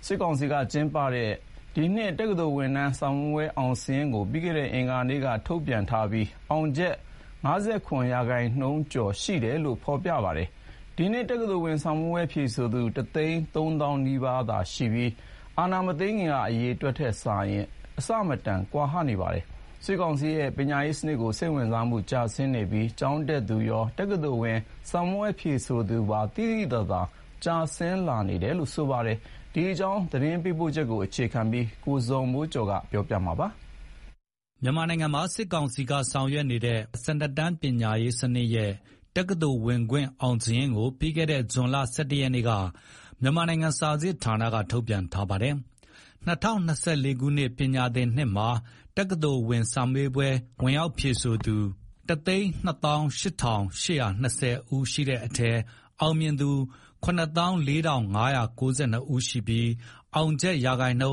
စစ်ကောင်စီကကျင်းပတဲ့ဒီနှစ်တက္ကသိုလ်ဝင်တန်းစာမေးပွဲအောင်စာရင်းကိုပြီးခဲ့တဲ့အင်္ဂါနေ့ကထုတ်ပြန်ထားပြီးအောင်ချက်59% ကျော်ရှိတယ်လို့ဖော်ပြပါတယ်။ဒီနှစ်တက္ကသိုလ်ဝင်စာမေးပွဲဖြေဆိုသူ1,300,000 နီးပါးသာရှိပြီးအာဏာမသိမ်းခင်ကအရေအတွက်ထက်စာရင်အဆမတန်ကွာဟနေပါတယ်။စစ်ကောင်စီရဲ့ပညာရေးစနစ်ကိုစိတ်ဝင်စားမှုကျဆင်းနေပြီးကျောင်းတက်သူရောတက္ကသိုလ်ဝင်စာမေးပွဲဖြေဆိုသူပါသိသိသာသာကျဆင်းလာနေတယ်လို့ဆိုပါတယ်။ဒီအကြောင်းသတင်းပေးပို့ချက်ကိုအခြေခံပြီးကိုဇော်မိုးကျော်ကပြောပြမှာပါ။မြန်မာနိုင်ငံမှာစစ်ကောင်စီကဆောင်ရွက်နေတဲ့12တန်းပညာရေးစနစ်ရဲ့တက္ကသိုလ်ဝင်ခွင့်အောင်စာရင်းကိုပြီးခဲ့တဲ့ဇွန်လ17ရက်နေ့ကမြန်မာနိုင်ငံစာစစ်ဌာနကထုတ်ပြန်ထားပါတယ်။2024ခုနှစ်ပညာသင်နှစ်မှာတက္ကသိုလ်ဝင်စာမေးပွဲဝင်ရောက်ဖြေဆိုသူ128,820 ဦးရှိတဲ့အထက်အောင်မြင်သူ94,592 ဦးရှိပြီးအောင်ချက်ရာခိုင်နှုန်း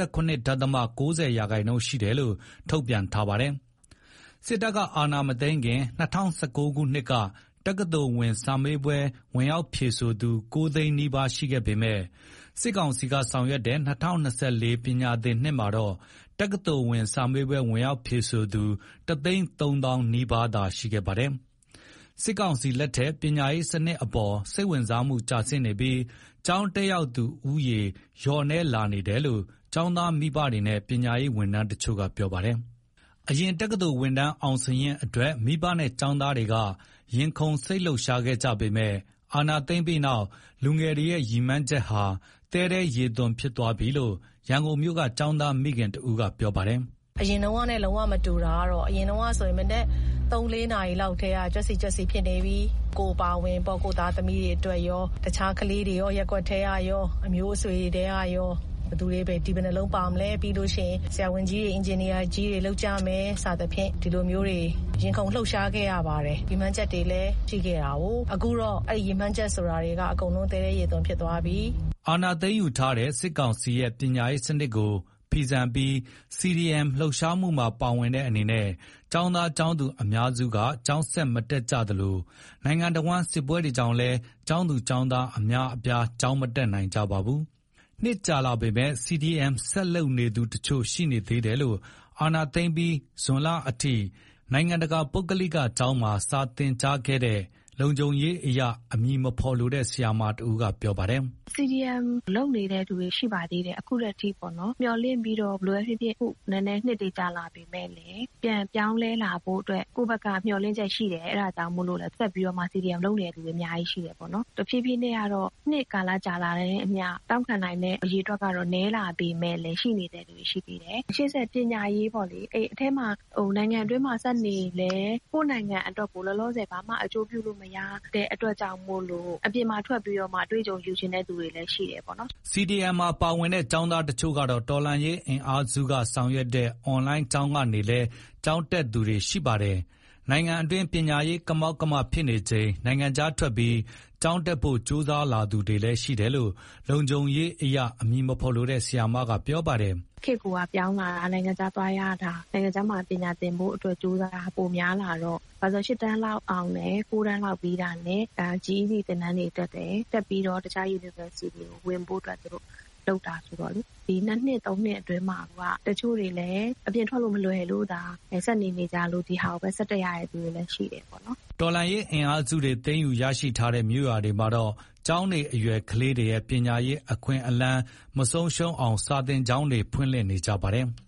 59.90% ရှိတယ်လို့ထုတ်ပြန်ထားပါတယ်။စစ်တပ်ကအာဏာမသိမ်းခင်2019ခုနှစ်ကတက္ကသိုလ်ဝင်စာမေးပွဲဝင်ရောက်ဖြေဆိုသူ9သိန်းနီးပါးရှိခဲ့ပေမဲ့စစ်ကောင်စီကဆောင်ရွက်တဲ့2024ပညာသင်နှစ်မှာတော့တက္ကသိုလ်ဝင်စာမေးပွဲဝင်ရောက်ဖြေဆိုသူ1,300,000 နီးပါးသာရှိခဲ့ပါတယ်။စစ်ကောင်စီလက်ထက်ပညာရေးစနစ်အပေါ်စိတ်ဝင်စားမှုကျဆင်းနေပြီးကျောင်းတက်ရောက်သူဦးရေလျော့နည်းလာနေတယ်လို့ကျောင်းသားမိဘတွေနဲ့ပညာရေးဝန်ထမ်းတချို့ကပြောပါတယ်။အရင်တက္ကသိုလ်ဝင်တန်းအောင်စာရင်းအတွက်မိဘနဲ့ကျောင်းသားတွေကရင်ခုန်စိတ်လှုပ်ရှားခဲ့ကြပေမဲ့အာဏာသိမ်းပြီးနောက်လူငယ်တွေရဲ့ရည်မှန်းချက်ဟာတဲတဲ့ရေသွန်ဖြစ်သွားပြီလို့ရန်ကုန်မြို့ကကျောင်းသားမိခင်တဦးကပြောပါတယ်။အရင်တုန်းကနဲ့လုံးဝမတူတာကတော့အရင်တုန်းကဆိုရင်မနေ့3-4 နာရီလောက်ထဲကကြက်စီဖြစ်နေပြီကိုပါဝင်ပေါ့ကိုသားသမီးတွေအတွက်ရောတခြားကလေးတွေရောရက်ကွက်ထဲရရောအမျိုးအဆွေတွေထဲရရောဘယ်သူတွေပဲဒီဘယ်နှလုံးပါမလဲပြီးလို့ရှိရင်ဆရာဝန်ကြီးတွေအင်ဂျင်နီယာကြီးတွေလောက်ကြမယ်စသဖြင့်ဒီလိုမျိုးတွေရင်ခုန်လှုပ်ရှားခဲ့ရပါတယ်ဒီမှန်းချက်တွေလည်းရှိခဲ့တာကိုအခုတော့အဲ့ဒီရင်မှန်းချက်ဆိုတာတွေကအကုန်လုံးတဲတဲ့ရေသွန်းဖြစ်သွားပြီအာဏာသိမ်းယူထားတဲ့စစ်ကောင်စီရဲ့ပညာရေးစနစ်ကိုဖီဆန်ပြီး CDM လှုပ်ရှားမှုမှာပါဝင်တဲ့အနေနဲ့ကျောင်းသားကျောင်းသူအများစုကကျောင်းဆက်မတက်ကြသလိုနိုင်ငံတော်ဝန်စစ်ပွဲတွေကြောင့်လည်းကျောင်းသူကျောင်းသားအများအပြားကျောင်းမတက်နိုင်ကြပါဘူး။နှစ်ကြာလာပေမဲ့ CDM ဆက်လုပ်နေသူတချို့ရှိနေသေးတယ်လို့အာဏာသိမ်းပြီးဇွန်လအထိနိုင်ငံတကာပုဂ္ဂလိကကျောင်းမှာစာသင်ကြားခဲ့တဲ့လုံခြုံရေးအရာအမည်မဖော်လိုတဲ့ဆရာမတဦးကပြောပါတယ်။ CDM လုပ်နေတဲ့သူတွေရှိပါသေးတယ်အခုလက်ထိပေါ့နော်မျှော်လင့်ပြီးတော့ဘယ်လိုဖြစ်ဖြစ်ခုနည်းနည်းနှစ်တွေကြာလာပြီမဲ့လေပြန်ပြောင်းလဲလာဖို့အတွက်ကိုယ့်ဘက်ကမျှော်လင့်ချက်ရှိတယ်အဲ့ဒါကြောင့်မို့လို့လည်းဆက်ပြီးတော့မှ CDM လုပ်နေတဲ့သူတွေအများကြီးရှိတယ်ပေါ့နော်တဖြည်းဖြည်းနဲ့ကတော့နှစ်ကာလကြာလာတဲ့အမျှတောင်းခံနိုင်တဲ့အရေးအတွက်ကတော့နည်းလာပြီမဲ့လေရှိနေတဲ့သူတွေရှိသေးတယ်ရှေ့ဆက်ပညာရေးပေါ့လေအဲ့အထက်မှာနိုင်ငံအတွင်းမှာဆက်နေလဲကိုယ့်နိုင်ငံအတွက်ကိုလောလောဆယ်ဘာမှအကျိုးပြုလို့မရတဲ့အတွက်ကြောင့်မို့လို့အပြင်မှာထွက်ပြီးတော့မှတွေးကြုံယူခြင်းတဲ့သူတွေလည်းရှိတယ်ပေါ့နော် CDM မှာပါဝင်တဲ့ကျောင်းသားတချို့ကတော့တော်လှန်ရေးအင်အားစုကဆောင်ရွက်တဲ့အွန်လိုင်းကျောင်းကနေလဲကျောင်းတက်သူတွေရှိပါတယ်နိုင်ငံအတွင်းပညာရေးကမောက်ကမဖြစ်နေချိန်နိုင်ငံခြားထွက်ပြီးကျောင်းတက်ဖို့ကြိုးစားလာသူတွေလည်းရှိတယ်လို့လုံခြုံရေးအရာအမည်မဖော်လိုတဲ့ဆရာမကပြောပါတယ်ခေတ်ကပြောင်းလာတာနိုင်ငံခြားသွားရတာနိုင်ငံခြားမှာပညာသင်ဖို့အတွက်ကြိုးစားတာပိုများလာတော့ဘာလို့8တန်းလောက်အောင်နဲ့9တန်းလောက်ပြီးတာနဲ့GED သင်တန်းတွေတက်တယ်တက်ပြီးတော့တခြား University တွေကိုဝင်ဖို့အတွက်သူတို့လုပ်တာဆိုတော့လေဒီ2နှစ်3နှစ်အတွင်းမှာတချို့တွေလည်းအပြင်ထွက်လို့မလွယ်လို့ဒါဆက်နေကြလို့ဒီဟာကိုပဲဆက်တက်ရတဲ့သူတွေလည်းရှိတယ်ပေါ့နော်တော်လှန်ရေးအင်အားစုတွေသိမ်းယူရရှိထားတဲ့မြို့ရွာတွေမှာတော့ကျောင်းနေအရွယ်ကလေးတွေရဲ့ပညာရေးအခွင့်အလမ်းမဆုံးရှုံးအောင်စာသင်ကျောင်းတွေဖွင့်လှစ်နေကြပါတယ်။